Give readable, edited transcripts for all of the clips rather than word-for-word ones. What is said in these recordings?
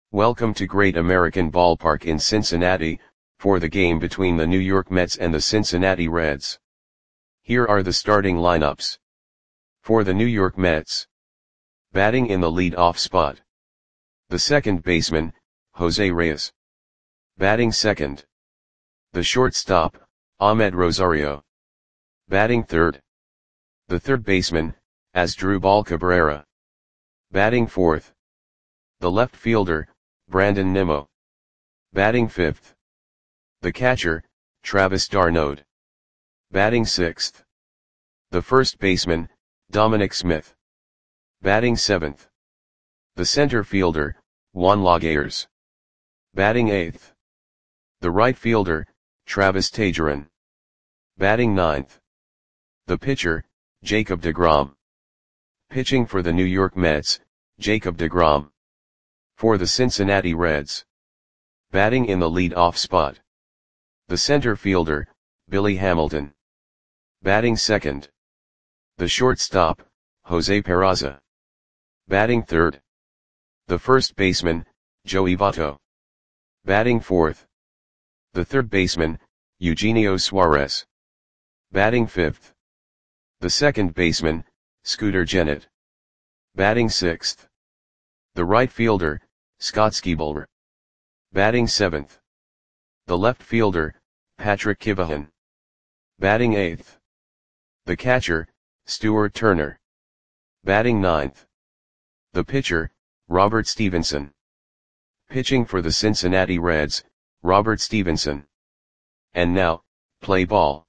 Welcome to Great American Ballpark in Cincinnati, for the game between the New York Mets and the Cincinnati Reds. Here are the starting lineups. For the New York Mets. Batting in the lead-off spot. The second baseman, Jose Reyes. Batting second. The shortstop, Amed Rosario. Batting third. The third baseman, Asdrubal Cabrera. Batting fourth. The left fielder, Brandon Nimmo. Batting fifth. The catcher, Travis d'Arnaud. Batting sixth. The first baseman, Dominic Smith. Batting seventh. The center fielder, Juan Laguerre. Batting eighth. The right fielder, Travis Tageron. Batting ninth. The pitcher, Jacob deGrom. Pitching for the New York Mets, Jacob deGrom. For the Cincinnati Reds. Batting in the lead-off spot. The center fielder, Billy Hamilton. Batting second. The shortstop, Jose Peraza. Batting third. The first baseman, Joey Votto. Batting fourth. The third baseman, Eugenio Suarez. Batting fifth. The second baseman, Scooter Gennett. Batting sixth. The right fielder, Scott Skiebler. Batting seventh. The left fielder, Patrick Kivahan. Batting eighth. The catcher, Stuart Turner. Batting ninth. The pitcher, Robert Stevenson. Pitching for the Cincinnati Reds, Robert Stevenson. And now, play ball.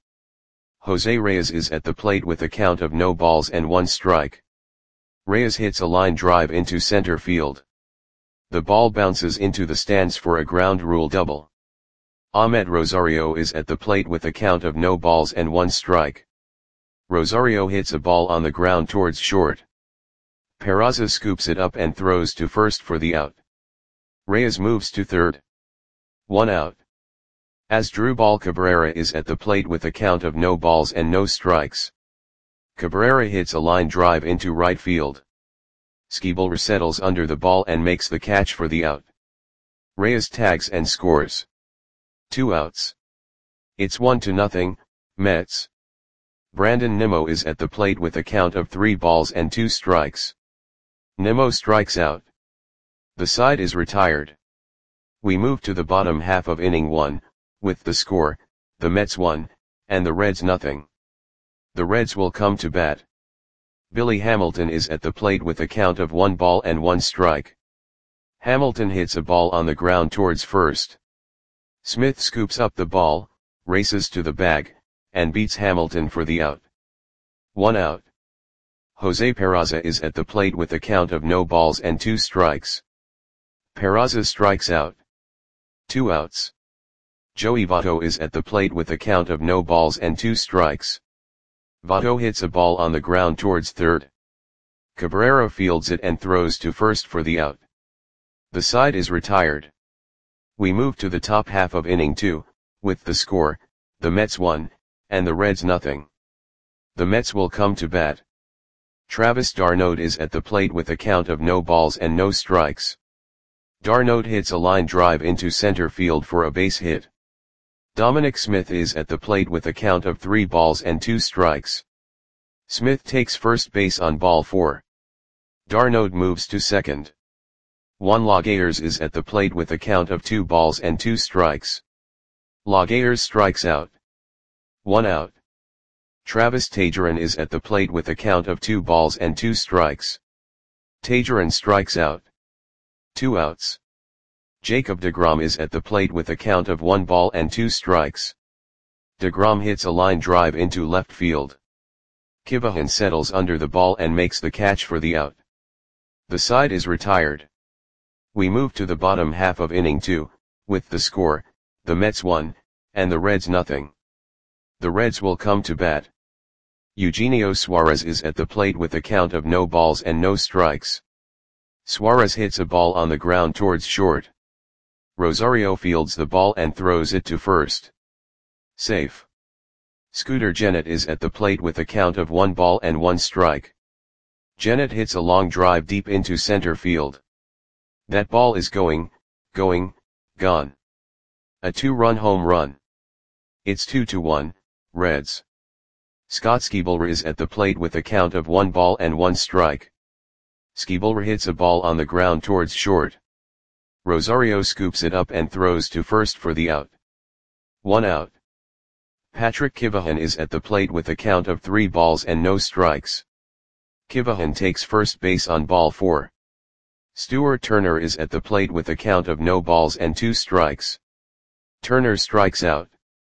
Jose Reyes is at the plate with a count of no balls and one strike. Reyes hits a line drive into center field. The ball bounces into the stands for a ground rule double. Amed Rosario is at the plate with a count of no balls and one strike. Rosario hits a ball on the ground towards short. Peraza scoops it up and throws to first for the out. Reyes moves to third. 1 out. Asdrubal Cabrera is at the plate with a count of no balls and no strikes. Cabrera hits a line drive into right field. Skiebler settles under the ball and makes the catch for the out. Reyes tags and scores. 2 outs. It's 1-0, Mets. Brandon Nimmo is at the plate with a count of 3 balls and 2 strikes. Nimmo strikes out. The side is retired. We move to the bottom half of inning 1, with the score, the Mets 1, and the Reds 0. The Reds will come to bat. Billy Hamilton is at the plate with a count of 1 ball and 1 strike. Hamilton hits a ball on the ground towards first. Smith scoops up the ball, races to the bag, and beats Hamilton for the out. 1 out. Jose Peraza is at the plate with a count of no balls and 2 strikes. Peraza strikes out. 2 outs. Joey Votto is at the plate with a count of no balls and 2 strikes. Votto hits a ball on the ground towards third. Cabrera fields it and throws to first for the out. The side is retired. We move to the top half of inning 2, with the score, the Mets 1, and the Reds 0. The Mets will come to bat. Travis d'Arnaud is at the plate with a count of no balls and no strikes. d'Arnaud hits a line drive into center field for a base hit. Dominic Smith is at the plate with a count of 3 balls and 2 strikes. Smith takes first base on ball 4. d'Arnaud moves to second. Juan Laguerre is at the plate with a count of 2 balls and 2 strikes. Laguerre strikes out. 1 out. Travis Tageron is at the plate with a count of 2 balls and 2 strikes. Tageron strikes out. 2 outs. Jacob deGrom is at the plate with a count of 1 ball and 2 strikes. deGrom hits a line drive into left field. Kivahan settles under the ball and makes the catch for the out. The side is retired. We move to the bottom half of inning 2, with the score, the Mets 1, and the Reds 0. The Reds will come to bat. Eugenio Suarez is at the plate with a count of no balls and no strikes. Suarez hits a ball on the ground towards short. Rosario fields the ball and throws it to first. Safe. Scooter Gennett is at the plate with a count of 1 ball and 1 strike. Gennett hits a long drive deep into center field. That ball is going, gone. A 2-run home run. It's 2-1, Reds. Scott Skiebler is at the plate with a count of 1 ball and 1 strike. Skiebler hits a ball on the ground towards short. Rosario scoops it up and throws to first for the out. 1 out. Patrick Kivahan is at the plate with a count of 3 balls and no strikes. Kivahan takes first base on ball 4. Stuart Turner is at the plate with a count of no balls and 2 strikes. Turner strikes out.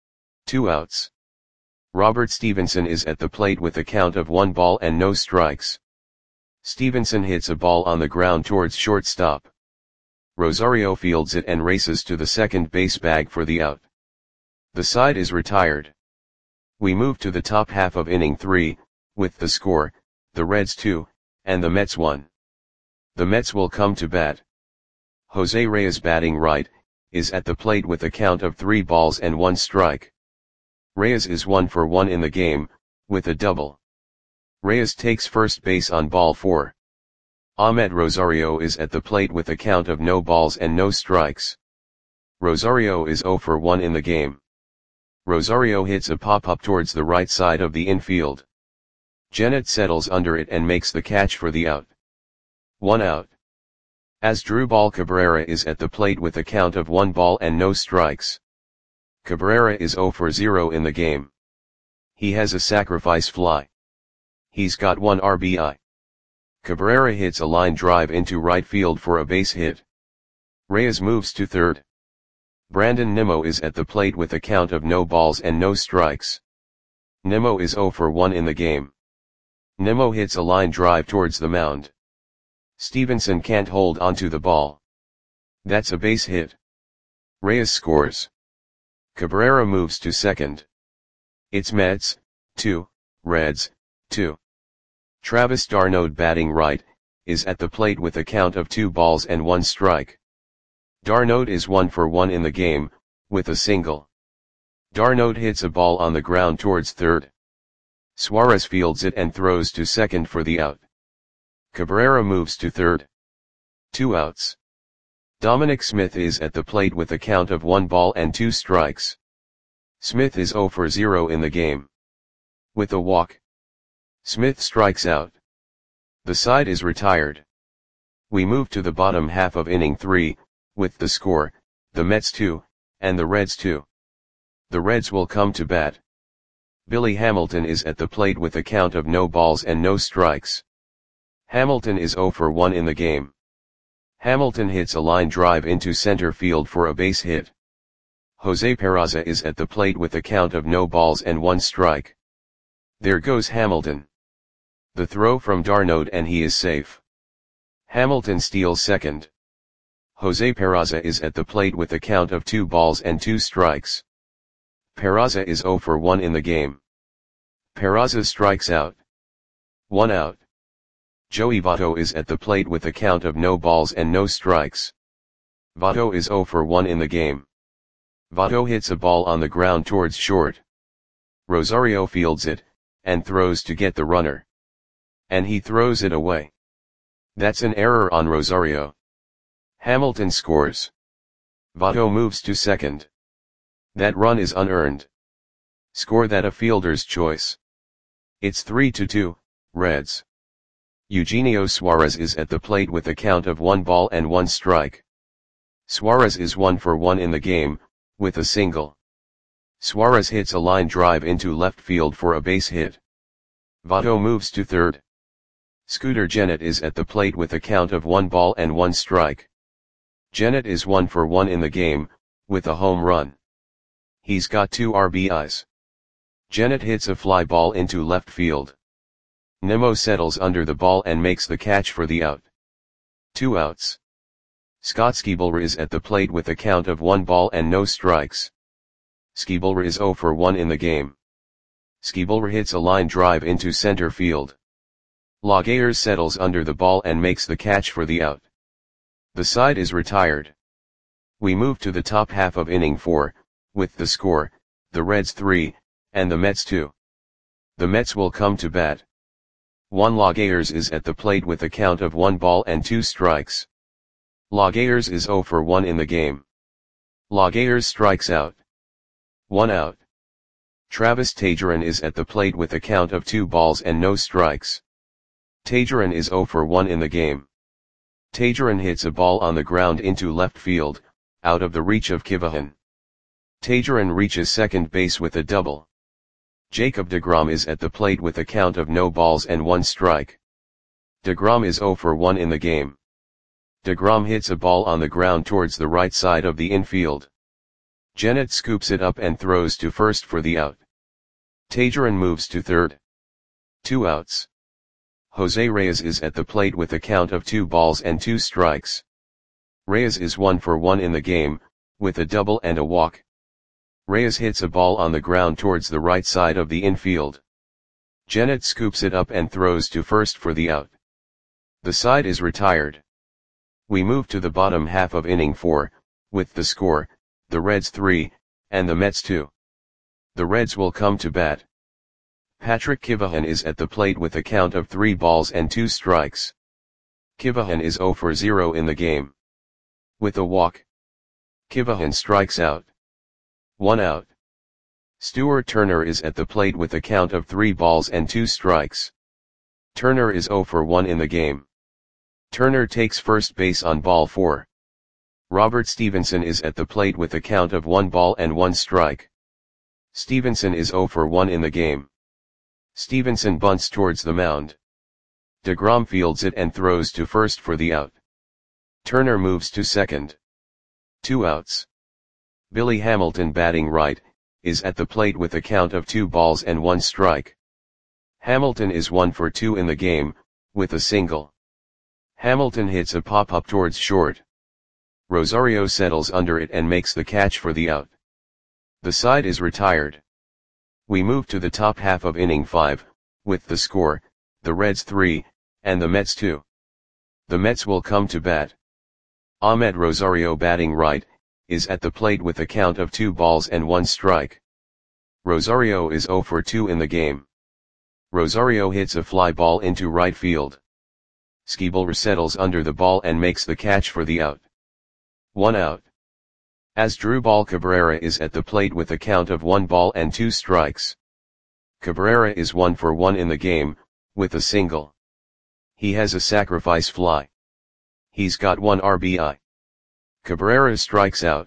2 outs. Robert Stevenson is at the plate with a count of 1 ball and no strikes. Stevenson hits a ball on the ground towards shortstop. Rosario fields it and races to the second base bag for the out. The side is retired. We move to the top half of inning 3, with the score, the Reds 2, and the Mets 1. The Mets will come to bat. Jose Reyes, batting right, is at the plate with a count of 3 balls and 1 strike. Reyes is 1 for 1 in the game, with a double. Reyes takes first base on ball 4. Ahmed Rosario is at the plate with a count of no balls and no strikes. Rosario is 0 for 1 in the game. Rosario hits a pop-up towards the right side of the infield. Gennett settles under it and makes the catch for the out. 1 out. Asdrubal Cabrera is at the plate with a count of 1 ball and no strikes. Cabrera is 0 for 0 in the game. He has a sacrifice fly. He's got 1 RBI. Cabrera hits a line drive into right field for a base hit. Reyes moves to third. Brandon Nimmo is at the plate with a count of no balls and no strikes. Nimmo is 0 for 1 in the game. Nimmo hits a line drive towards the mound. Stevenson can't hold onto the ball. That's a base hit. Reyes scores. Cabrera moves to second. It's Mets 2, Reds 2. Travis d'Arnaud, batting right, is at the plate with a count of 2 balls and 1 strike. d'Arnaud is 1 for 1 in the game, with a single. d'Arnaud hits a ball on the ground towards third. Suarez fields it and throws to second for the out. Cabrera moves to third. 2 outs. Dominic Smith is at the plate with a count of 1 ball and 2 strikes. Smith is 0 for 0 in the game. With a walk, Smith strikes out. The side is retired. We move to the bottom half of inning 3, with the score, the Mets 2, and the Reds 2. The Reds will come to bat. Billy Hamilton is at the plate with a count of no balls and no strikes. Hamilton is 0 for 1 in the game. Hamilton hits a line drive into center field for a base hit. Jose Peraza is at the plate with a count of no balls and 1 strike. There goes Hamilton. The throw from d'Arnaud and he is safe. Hamilton steals second. Jose Peraza is at the plate with a count of 2 balls and 2 strikes. Peraza is 0 for 1 in the game. Peraza strikes out. 1 out. Joey Votto is at the plate with a count of no balls and no strikes. Votto is 0 for 1 in the game. Votto hits a ball on the ground towards short. Rosario fields it, and throws to get the runner. And he throws it away. That's an error on Rosario. Hamilton scores. Votto moves to second. That run is unearned. Score that a fielder's choice. It's 3-2, Reds. Eugenio Suarez is at the plate with a count of 1 ball and 1 strike. Suarez is 1 for 1 in the game, with a single. Suarez hits a line drive into left field for a base hit. Votto moves to third. Scooter Gennett is at the plate with a count of 1 ball and 1 strike. Gennett is 1 for 1 in the game, with a home run. He's got 2 RBIs. Gennett hits a fly ball into left field. Nimmo settles under the ball and makes the catch for the out. 2 outs. Scott Skiebler is at the plate with a count of 1 ball and no strikes. Skiebler is 0 for 1 in the game. Skiebler hits a line drive into center field. Laguerre settles under the ball and makes the catch for the out. The side is retired. We move to the top half of inning 4, with the score, the Reds 3, and the Mets 2. The Mets will come to bat. Juan Laguerre is at the plate with a count of 1 ball and 2 strikes. Laguerre is 0 for 1 in the game. Laguerre strikes out. 1 out. Travis Tageron is at the plate with a count of 2 balls and no strikes. Tageron is 0 for 1 in the game. Tageron hits a ball on the ground into left field, out of the reach of Kivahan. Tageron reaches second base with a double. Jacob deGrom is at the plate with a count of no balls and 1 strike. deGrom is 0 for 1 in the game. deGrom hits a ball on the ground towards the right side of the infield. Gennett scoops it up and throws to first for the out. Tageron moves to third. 2 outs. Jose Reyes is at the plate with a count of 2 balls and 2 strikes. Reyes is 1 for 1 in the game, with a double and a walk. Reyes hits a ball on the ground towards the right side of the infield. Gennett scoops it up and throws to first for the out. The side is retired. We move to the bottom half of inning 4, with the score, the Reds 3, and the Mets 2. The Reds will come to bat. Patrick Kivahan is at the plate with a count of 3 balls and 2 strikes. Kivahan is 0 for 0 in the game. With a walk, Kivahan strikes out. 1 out. Stuart Turner is at the plate with a count of 3 balls and 2 strikes. Turner is 0 for 1 in the game. Turner takes first base on ball 4. Robert Stevenson is at the plate with a count of 1 ball and 1 strike. Stevenson is 0 for 1 in the game. Stevenson bunts towards the mound. deGrom fields it and throws to first for the out. Turner moves to second. 2 outs. Billy Hamilton, batting right, is at the plate with a count of 2 balls and 1 strike. Hamilton is 1 for 2 in the game, with a single. Hamilton hits a pop-up towards short. Rosario settles under it and makes the catch for the out. The side is retired. We move to the top half of inning 5, with the score, the Reds 3, and the Mets 2. The Mets will come to bat. Ahmed Rosario, batting right, is at the plate with a count of 2 balls and 1 strike. Rosario is 0 for 2 in the game. Rosario hits a fly ball into right field. Schebler settles under the ball and makes the catch for the out. 1 out. Asdrubal Cabrera is at the plate with a count of 1 ball and 2 strikes. Cabrera is 1 for 1 in the game, with a single. He has a sacrifice fly. He's got 1 RBI. Cabrera strikes out.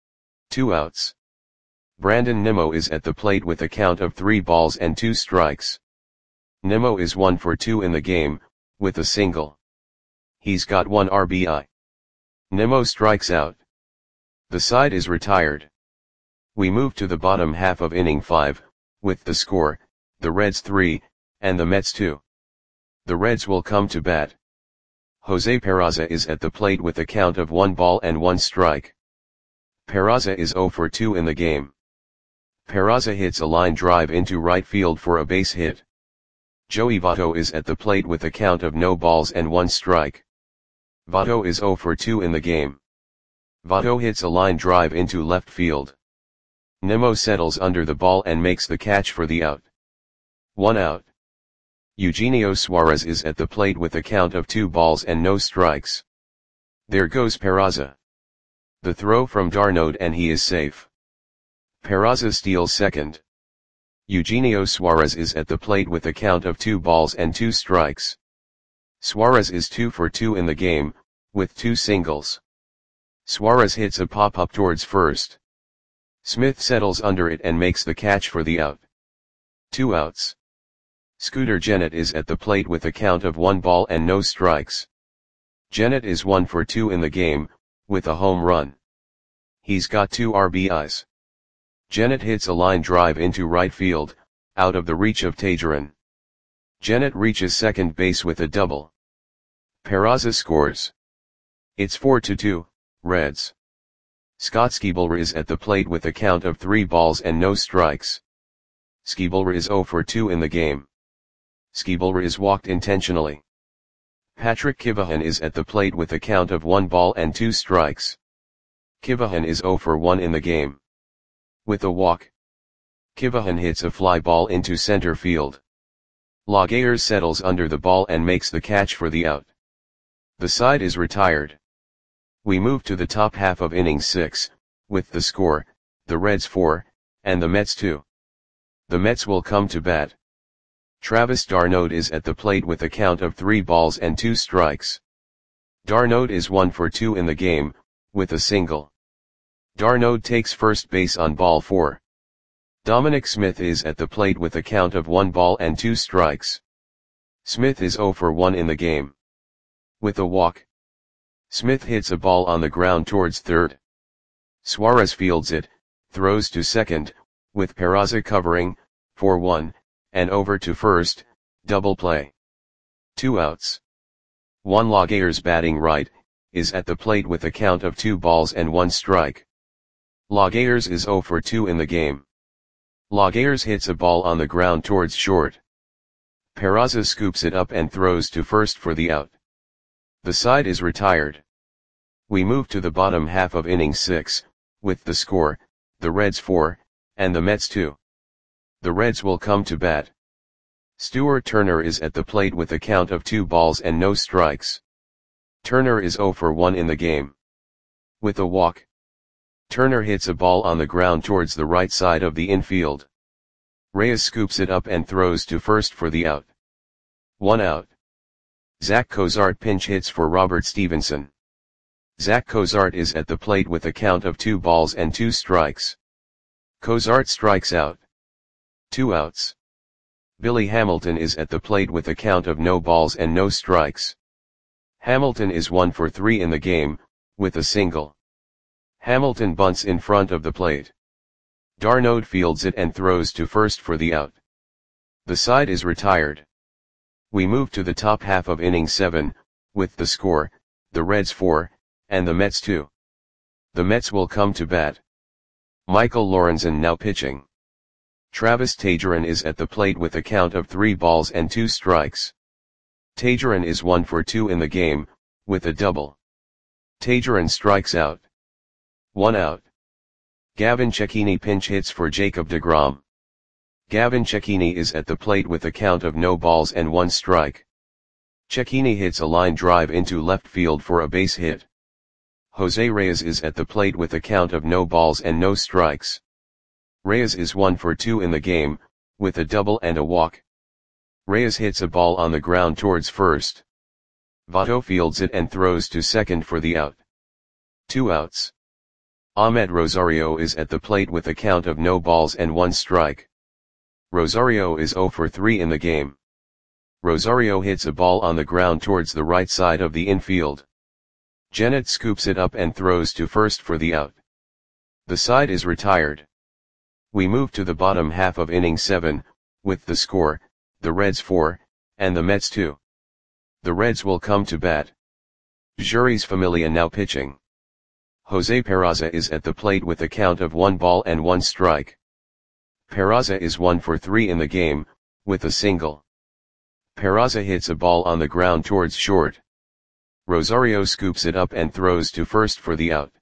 2 outs. Brandon Nimmo is at the plate with a count of 3 balls and 2 strikes. Nimmo is 1 for 2 in the game, with a single. He's got 1 RBI. Nimmo strikes out. The side is retired. We move to the bottom half of inning 5, with the score, the Reds 3, and the Mets 2. The Reds will come to bat. Jose Peraza is at the plate with a count of 1 ball and 1 strike. Peraza is 0 for 2 in the game. Peraza hits a line drive into right field for a base hit. Joey Votto is at the plate with a count of no balls and 1 strike. Votto is 0 for 2 in the game. Votto hits a line drive into left field. Nimmo settles under the ball and makes the catch for the out. 1 out. Eugenio Suarez is at the plate with a count of 2 balls and no strikes. There goes Peraza. The throw from d'Arnaud and he is safe. Peraza steals second. Eugenio Suarez is at the plate with a count of 2 balls and 2 strikes. Suarez is 2 for 2 in the game, with 2 singles. Suarez hits a pop-up towards first. Smith settles under it and makes the catch for the out. 2 outs. Scooter Gennett is at the plate with a count of 1 ball and no strikes. Gennett is 1 for 2 in the game, with a home run. He's got 2 RBIs. Gennett hits a line drive into right field, out of the reach of Tageron. Gennett reaches second base with a double. Peraza scores. It's 4-2, Reds. Scott Schebler is at the plate with a count of 3 balls and no strikes. Schebler is 0 for 2 in the game. Schebler is walked intentionally. Patrick Kivahan is at the plate with a count of 1 ball and 2 strikes. Kivahan is 0 for 1 in the game. With a walk, Kivahan hits a fly ball into center field. Laguerre settles under the ball and makes the catch for the out. The side is retired. We move to the top half of inning 6, with the score, the Reds 4, and the Mets 2. The Mets will come to bat. Travis d'Arnaud is at the plate with a count of 3 balls and 2 strikes. d'Arnaud is 1 for 2 in the game, with a single. d'Arnaud takes first base on ball 4. Dominic Smith is at the plate with a count of 1 ball and 2 strikes. Smith is 0 for 1 in the game. With a walk, Smith hits a ball on the ground towards third. Suarez fields it, throws to second, with Peraza covering, for 1, and over to first, double play. 2 outs. Juan Lagares batting right, is at the plate with a count of 2 balls and 1 strike. Lagares is 0 for 2 in the game. Lagares hits a ball on the ground towards short. Peraza scoops it up and throws to first for the out. The side is retired. We move to the bottom half of inning 6, with the score, the Reds 4, and the Mets 2. The Reds will come to bat. Stuart Turner is at the plate with a count of 2 balls and no strikes. Turner is 0 for 1 in the game. With a walk, Turner hits a ball on the ground towards the right side of the infield. Reyes scoops it up and throws to first for the out. 1 out. Zach Cozart pinch hits for Robert Stevenson. Zach Cozart is at the plate with a count of 2 balls and 2 strikes. Cozart strikes out. 2 outs. Billy Hamilton is at the plate with a count of no balls and no strikes. Hamilton is 1 for 3 in the game, with a single. Hamilton bunts in front of the plate. d'Arnaud fields it and throws to first for the out. The side is retired. We move to the top half of inning 7, with the score, the Reds 4, and the Mets 2. The Mets will come to bat. Michael Lorenzen now pitching. Travis Tageron is at the plate with a count of 3 balls and 2 strikes. Tageron is 1 for 2 in the game, with a double. Tageron strikes out. 1 out. Gavin Cecchini pinch hits for Jacob deGrom. Gavin Cecchini is at the plate with a count of no balls and 1 strike. Cecchini hits a line drive into left field for a base hit. Jose Reyes is at the plate with a count of no balls and no strikes. Reyes is 1 for 2 in the game, with a double and a walk. Reyes hits a ball on the ground towards first. Votto fields it and throws to second for the out. 2 outs. Ahmed Rosario is at the plate with a count of no balls and 1 strike. Rosario is 0 for 3 in the game. Rosario hits a ball on the ground towards the right side of the infield. Gennett scoops it up and throws to first for the out. The side is retired. We move to the bottom half of inning 7, with the score, the Reds 4, and the Mets 2. The Reds will come to bat. Jeurys Familia now pitching. Jose Peraza is at the plate with a count of 1 ball and 1 strike. Peraza is 1 for 3 in the game, with a single. Peraza hits a ball on the ground towards short. Rosario scoops it up and throws to first for the out.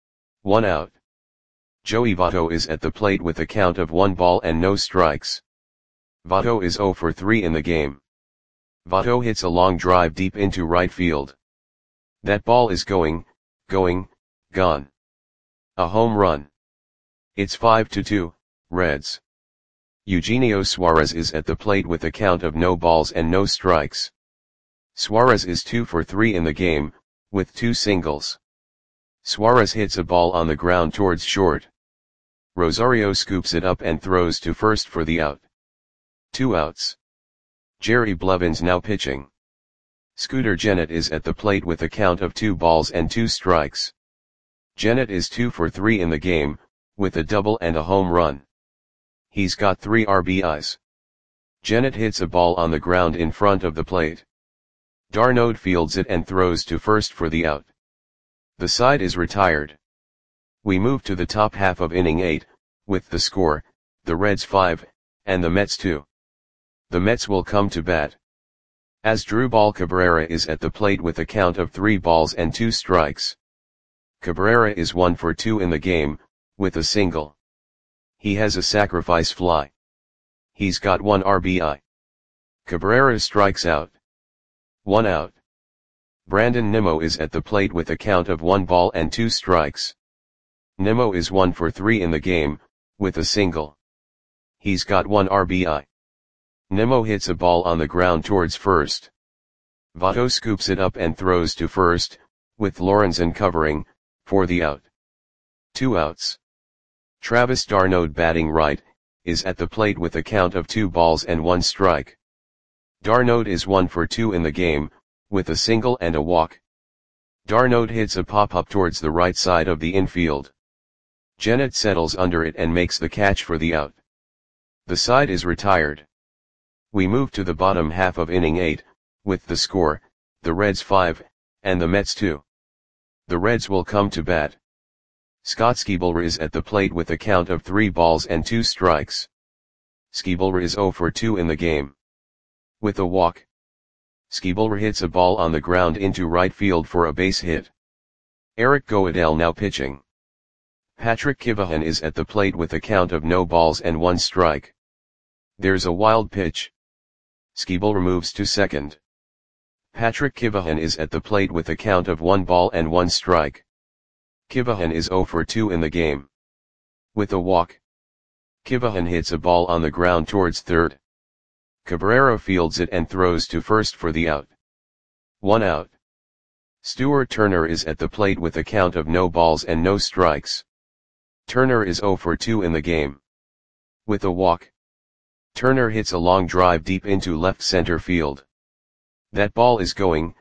1 out. Joey Votto is at the plate with a count of 1 ball and no strikes. Votto is 0 for 3 in the game. Votto hits a long drive deep into right field. That ball is going, gone. A home run. It's 5-2, Reds. Eugenio Suarez is at the plate with a count of no balls and no strikes. Suarez is 2 for 3 in the game, with 2 singles. Suarez hits a ball on the ground towards short. Rosario scoops it up and throws to first for the out. 2 outs. Jerry Blevins now pitching. Scooter Gennett is at the plate with a count of 2 balls and 2 strikes. Gennett is 2 for 3 in the game, with a double and a home run. He's got 3 RBIs. Gennett hits a ball on the ground in front of the plate. d'Arnaud fields it and throws to first for the out. The side is retired. We move to the top half of inning 8, with the score, the Reds 5, and the Mets 2. The Mets will come to bat. Asdrubal Cabrera is at the plate with a count of 3 balls and 2 strikes. Cabrera is 1 for 2 in the game, with a single. He has a sacrifice fly. He's got 1 RBI. Cabrera strikes out. 1 out. Brandon Nimmo is at the plate with a count of 1 ball and 2 strikes. Nimmo is 1 for 3 in the game, with a single. He's got 1 RBI. Nimmo hits a ball on the ground towards first. Votto scoops it up and throws to first, with Lorenzen covering, for the out. 2 outs. Travis d'Arnaud, batting right, is at the plate with a count of 2 balls and 1 strike. d'Arnaud is 1 for 2 in the game, with a single and a walk. d'Arnaud hits a pop-up towards the right side of the infield. Gennett settles under it and makes the catch for the out. The side is retired. We move to the bottom half of inning 8, with the score, the Reds 5, and the Mets 2. The Reds will come to bat. Scott Skiebler is at the plate with a count of 3 balls and 2 strikes. Skiebler is 0 for 2 in the game. With a walk. Skiebler hits a ball on the ground into right field for a base hit. Eric Goeddel now pitching. Patrick Kivahan is at the plate with a count of no balls and 1 strike. There's a wild pitch. Skiebler moves to second. Patrick Kivahan is at the plate with a count of 1 ball and 1 strike. Kivahan is 0 for 2 in the game. With a walk. Kivahan hits a ball on the ground towards third. Cabrera fields it and throws to first for the out. 1 out. Stuart Turner is at the plate with a count of no balls and no strikes. Turner is 0 for 2 in the game. With a walk. Turner hits a long drive deep into left center field. That ball is gone.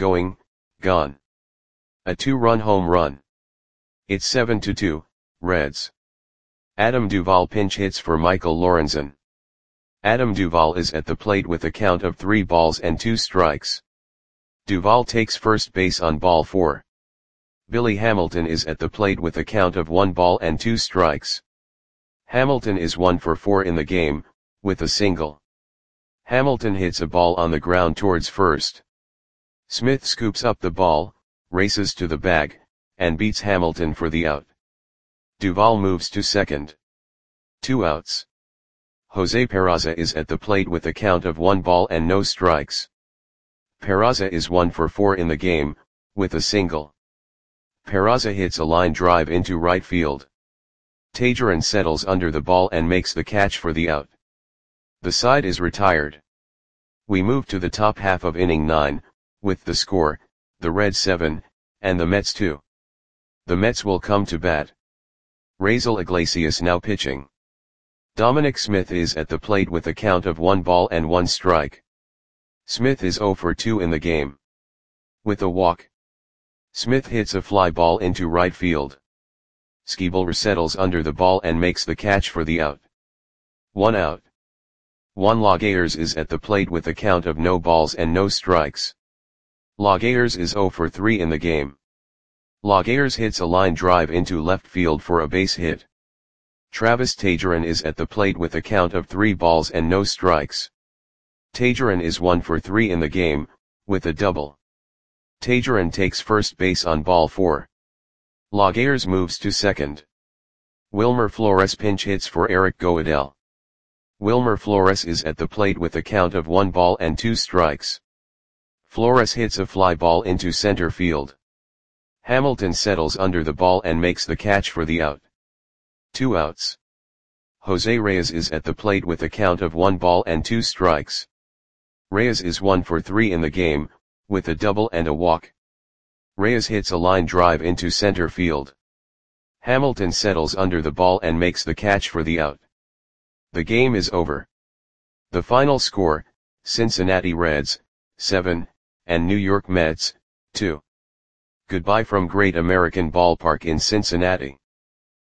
A 2-run home run. It's 7-2, Reds. Adam Duvall pinch hits for Michael Lorenzen. Adam Duvall is at the plate with a count of 3 balls and 2 strikes. Duvall takes first base on ball 4. Billy Hamilton is at the plate with a count of 1 ball and 2 strikes. Hamilton is 1 for 4 in the game, with a single. Hamilton hits a ball on the ground towards first. Smith scoops up the ball, races to the bag, and beats Hamilton for the out. Duvall moves to second. 2 outs. Jose Peraza is at the plate with a count of 1 ball and no strikes. Peraza is 1 for 4 in the game, with a single. Peraza hits a line drive into right field. Tageron settles under the ball and makes the catch for the out. The side is retired. We move to the top half of inning 9, with the score, the Reds 7, and the Mets 2. The Mets will come to bat. Raisel Iglesias now pitching. Dominic Smith is at the plate with a count of 1 ball and 1 strike. Smith is 0 for 2 in the game. With a walk. Smith hits a fly ball into right field. Skiebler settles under the ball and makes the catch for the out. 1 out. Juan Laguerre is at the plate with a count of no balls and no strikes. Laguerre is 0 for 3 in the game. Laguerre hits a line drive into left field for a base hit. Travis Tageron is at the plate with a count of 3 balls and no strikes. Tageron is 1 for 3 in the game, with a double. Tageron takes first base on ball 4. Laguerre moves to second. Wilmer Flores pinch hits for Eric Goeddel. Wilmer Flores is at the plate with a count of 1 ball and 2 strikes. Flores hits a fly ball into center field. Hamilton settles under the ball and makes the catch for the out. 2 outs. Jose Reyes is at the plate with a count of 1 ball and 2 strikes. Reyes is 1 for 3 in the game, with a double and a walk. Reyes hits a line drive into center field. Hamilton settles under the ball and makes the catch for the out. The game is over. The final score, Cincinnati Reds, 7, and New York Mets, 2. Goodbye from Great American Ballpark in Cincinnati.